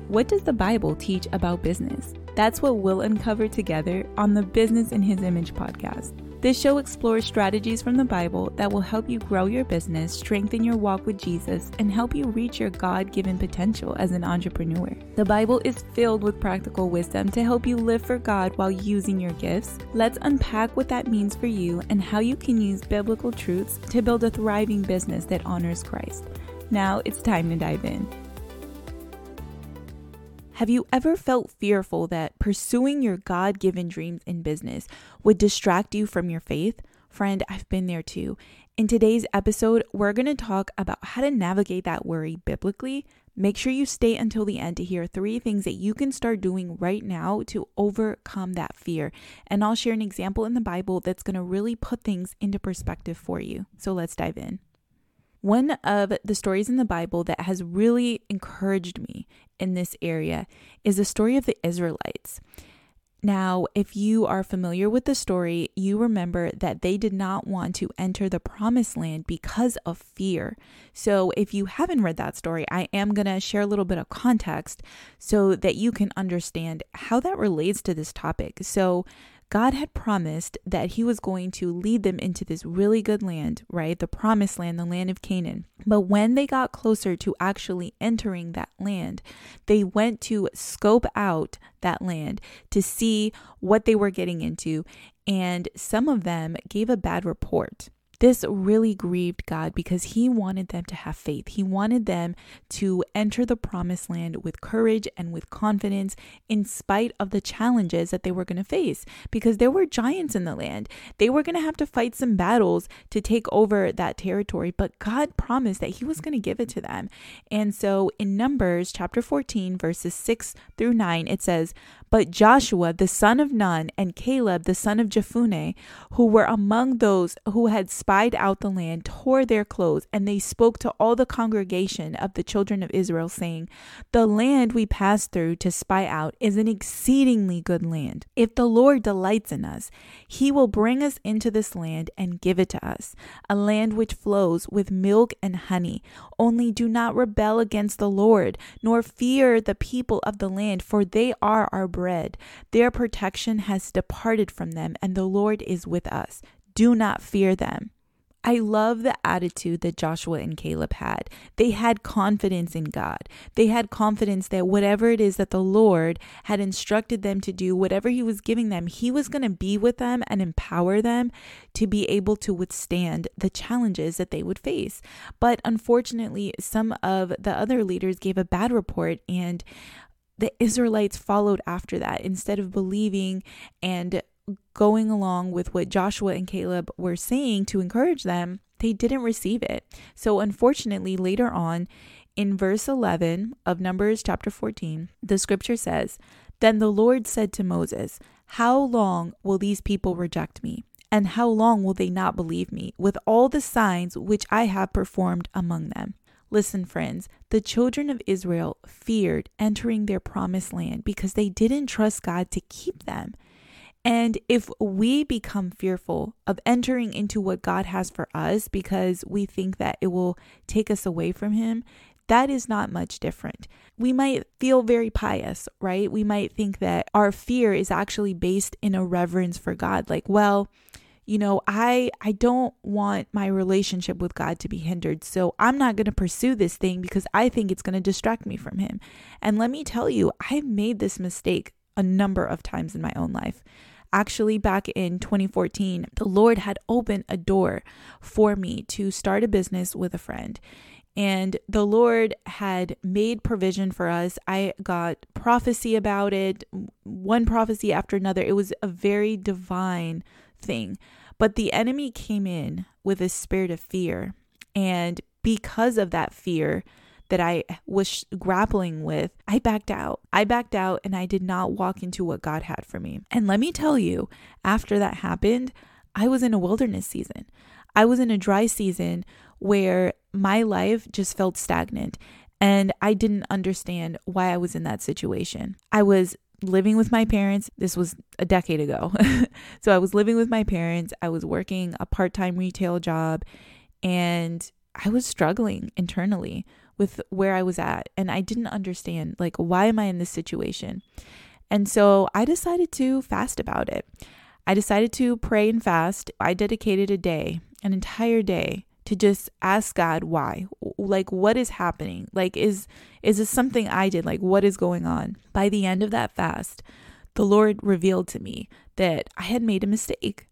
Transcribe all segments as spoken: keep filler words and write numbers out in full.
what does the Bible teach about business? That's what we'll uncover together on the Business in His Image podcast. This show explores strategies from the Bible that will help you grow your business, strengthen your walk with Jesus, and help you reach your God-given potential as an entrepreneur. The Bible is filled with practical wisdom to help you live for God while using your gifts. Let's unpack what that means for you and how you can use biblical truths to build a thriving business that honors Christ. Now it's time to dive in. Have you ever felt fearful that pursuing your God-given dreams in business would distract you from your faith? Friend, I've been there too. In today's episode, we're going to talk about how to navigate that worry biblically. Make sure you stay until the end to hear three things that you can start doing right now to overcome that fear. And I'll share an example in the Bible that's going to really put things into perspective for you. So let's dive in. One of the stories in the Bible that has really encouraged me in this area is the story of the Israelites. Now, if you are familiar with the story, you remember that they did not want to enter the promised land because of fear. So if you haven't read that story, I am going to share a little bit of context so that you can understand how that relates to this topic. So God had promised that he was going to lead them into this really good land, right? The promised land, the land of Canaan. But when they got closer to actually entering that land, they went to scope out that land to see what they were getting into. And some of them gave a bad report. This really grieved God because he wanted them to have faith. He wanted them to enter the promised land with courage and with confidence in spite of the challenges that they were going to face, because there were giants in the land. They were going to have to fight some battles to take over that territory, but God promised that he was going to give it to them. And so in Numbers chapter fourteen, verses six through nine, it says, "But Joshua, the son of Nun, and Caleb, the son of Jephunneh, who were among those who had spied out the land, tore their clothes, and they spoke to all the congregation of the children of Israel, saying, 'The land we passed through to spy out is an exceedingly good land. If the Lord delights in us, he will bring us into this land and give it to us, a land which flows with milk and honey. Only do not rebel against the Lord, nor fear the people of the land, for they are our bread. Their protection has departed from them, and the Lord is with us. Do not fear them.'" I love the attitude that Joshua and Caleb had. They had confidence in God. They had confidence that whatever it is that the Lord had instructed them to do, whatever he was giving them, he was going to be with them and empower them to be able to withstand the challenges that they would face. But unfortunately, some of the other leaders gave a bad report, and the Israelites followed after that. Instead of believing and going along with what Joshua and Caleb were saying to encourage them, they didn't receive it. So unfortunately, later on in verse eleven of Numbers chapter fourteen, the scripture says, "Then the Lord said to Moses, 'How long will these people reject me? And how long will they not believe me with all the signs which I have performed among them?'" Listen, friends, the children of Israel feared entering their promised land because they didn't trust God to keep them. And if we become fearful of entering into what God has for us because we think that it will take us away from him, that is not much different. We might feel very pious, right? We might think that our fear is actually based in a reverence for God. Like, well, you know, I I don't want my relationship with God to be hindered, so I'm not going to pursue this thing because I think it's going to distract me from him. And let me tell you, I've made this mistake a number of times in my own life. Actually, back in twenty fourteen, the Lord had opened a door for me to start a business with a friend. And the Lord had made provision for us. I got prophecy about it, one prophecy after another. It was a very divine thing. But the enemy came in with a spirit of fear. And because of that fear that I was grappling with, I backed out. I backed out and I did not walk into what God had for me. And let me tell you, after that happened, I was in a wilderness season. I was in a dry season where my life just felt stagnant. And I didn't understand why I was in that situation. I was living with my parents. This was a decade ago. So I was living with my parents. I was working a part-time retail job, and I was struggling internally with where I was at. And I didn't understand, like, why am I in this situation? And so I decided to fast about it. I decided to pray and fast. I dedicated a day, an entire day, to just ask God why. Like, what is happening? Like, is is this something I did? Like, what is going on? By the end of that fast, the Lord revealed to me that I had made a mistake.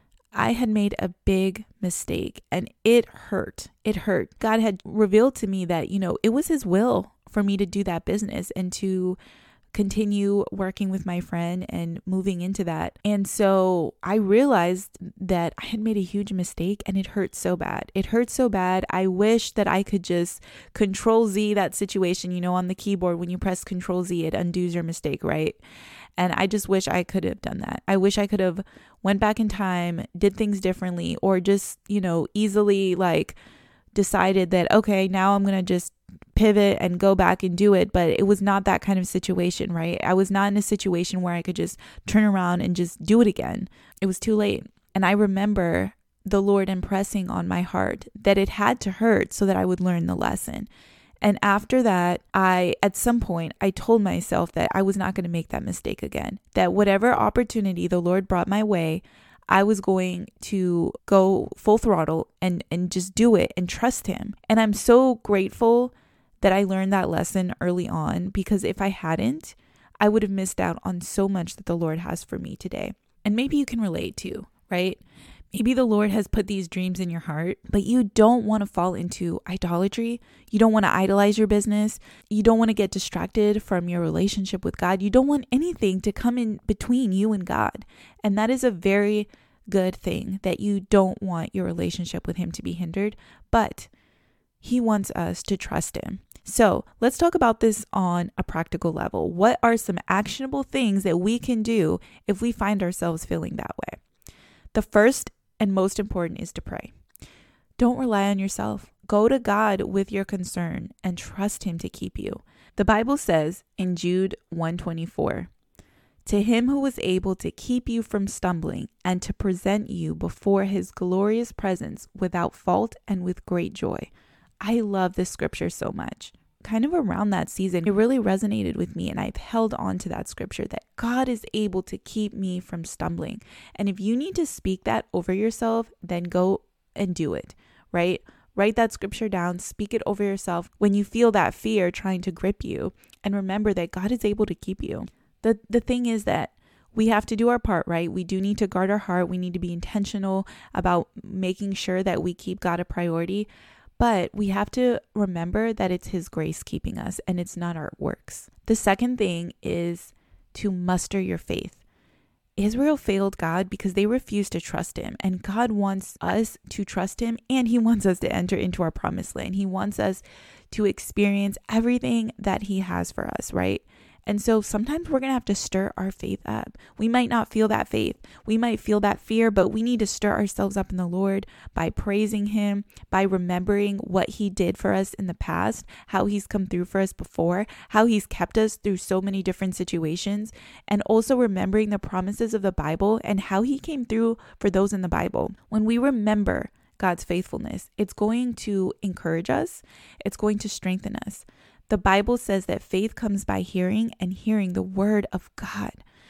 I had made a big mistake, and it hurt. It hurt. God had revealed to me that, you know, it was his will for me to do that business and to continue working with my friend and moving into that. And so I realized that I had made a huge mistake, and it hurt so bad. It hurt so bad. I wish that I could just control Z that situation. You know, on the keyboard, when you press control Z, it undoes your mistake, right? And I just wish I could have done that. I wish I could have went back in time, did things differently, or just, you know, easily like decided that, okay, now I'm going to just pivot and go back and do it. But it was not that kind of situation, right? I was not in a situation where I could just turn around and just do it again. It was too late. And I remember the Lord impressing on my heart that it had to hurt so that I would learn the lesson. And after that, I, at some point, I told myself that I was not going to make that mistake again, that whatever opportunity the Lord brought my way, I was going to go full throttle and, and just do it and trust him. And I'm so grateful that I learned that lesson early on, because if I hadn't, I would have missed out on so much that the Lord has for me today. And maybe you can relate too, right? Maybe the Lord has put these dreams in your heart, but you don't want to fall into idolatry. You don't want to idolize your business. You don't want to get distracted from your relationship with God. You don't want anything to come in between you and God. And that is a very good thing, that you don't want your relationship with him to be hindered, but he wants us to trust him. So let's talk about this on a practical level. What are some actionable things that we can do if we find ourselves feeling that way? The first and most important is to pray. Don't rely on yourself. Go to God with your concern and trust him to keep you. The Bible says in Jude one twenty-four, "To him who was able to keep you from stumbling and to present you before his glorious presence without fault and with great joy." I love this scripture so much. Kind of around that season, it really resonated with me, and I've held on to that scripture, that God is able to keep me from stumbling. And if you need to speak that over yourself, then go and do it, right? Write that scripture down, speak it over yourself when you feel that fear trying to grip you, and remember that God is able to keep you. The the thing is that we have to do our part, right? We do need to guard our heart. We need to be intentional about making sure that we keep God a priority. But we have to remember that it's his grace keeping us, and it's not our works. The second thing is to muster your faith. Israel failed God because they refused to trust him, and God wants us to trust him, and he wants us to enter into our promised land. He wants us to experience everything that he has for us, right? And so sometimes we're going to have to stir our faith up. We might not feel that faith. We might feel that fear, but we need to stir ourselves up in the Lord by praising him, by remembering what he did for us in the past, how he's come through for us before, how he's kept us through so many different situations, and also remembering the promises of the Bible and how he came through for those in the Bible. When we remember God's faithfulness, it's going to encourage us. It's going to strengthen us. The Bible says that faith comes by hearing, and hearing the word of God.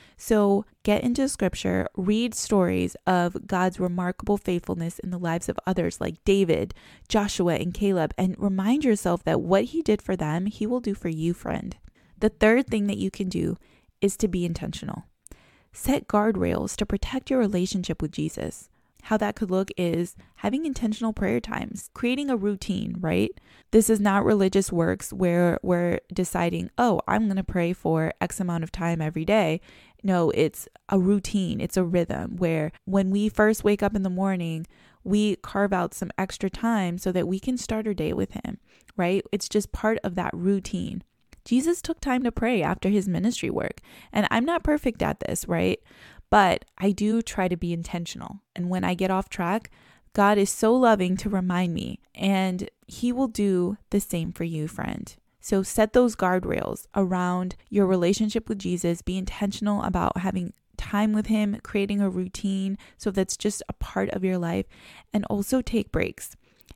So get into scripture, read stories of God's remarkable faithfulness in the lives of others like David, Joshua, and Caleb, and remind yourself that what he did for them, he will do for you, friend. The third thing that you can do is to be intentional. Set guardrails to protect your relationship with Jesus. How that could look is having intentional prayer times, creating a routine, right? This is not religious works where we're deciding, oh, I'm going to pray for X amount of time every day. No, it's a routine. It's a rhythm where when we first wake up in the morning, we carve out some extra time so that we can start our day with him, right? It's just part of that routine. Jesus took time to pray after his ministry work. And I'm not perfect at this, right? But I do try to be intentional. And when I get off track, God is so loving to remind me, and he will do the same for you, friend. So set those guardrails around your relationship with Jesus. Be intentional about having time with him, creating a routine so that's just a part of your life, and also take breaks.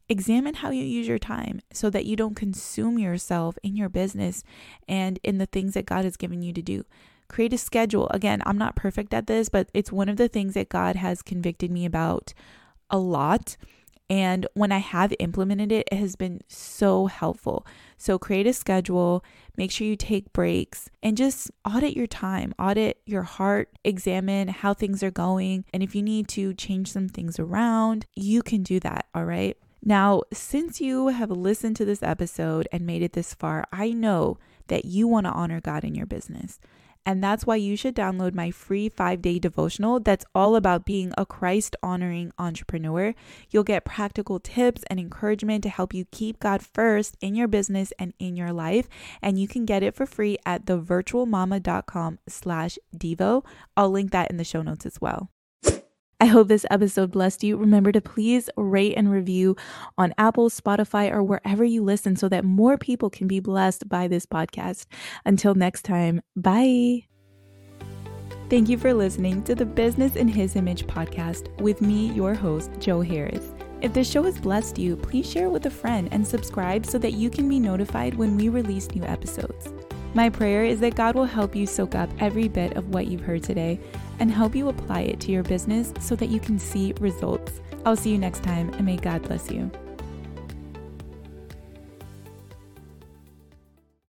examine how you use your time so that you don't consume yourself in your business and in the things that God has given you to do. Create a schedule. Again, I'm not perfect at this, but it's one of the things that God has convicted me about a lot. And when I have implemented it, it has been so helpful. So create a schedule, make sure you take breaks, and just audit your time, audit your heart, examine how things are going. And if you need to change some things around, you can do that. All right. Now, since you have listened to this episode and made it this far, I know that you want to honor God in your business. And that's why you should download my free five-day devotional that's all about being a Christ-honoring entrepreneur. You'll get practical tips and encouragement to help you keep God first in your business and in your life. And you can get it for free at thevirtualmama.com slash Devo. I'll link that in the show notes as well. I hope this episode blessed you. Remember to please rate and review on Apple, Spotify, or wherever you listen so that more people can be blessed by this podcast. Until next time, bye. Thank you for listening to the Business in His Image podcast with me, your host, Jo Harris. If this show has blessed you, please share it with a friend and subscribe so that you can be notified when we release new episodes. My prayer is that God will help you soak up every bit of what you've heard today and help you apply it to your business so that you can see results. I'll see you next time, and may God bless you.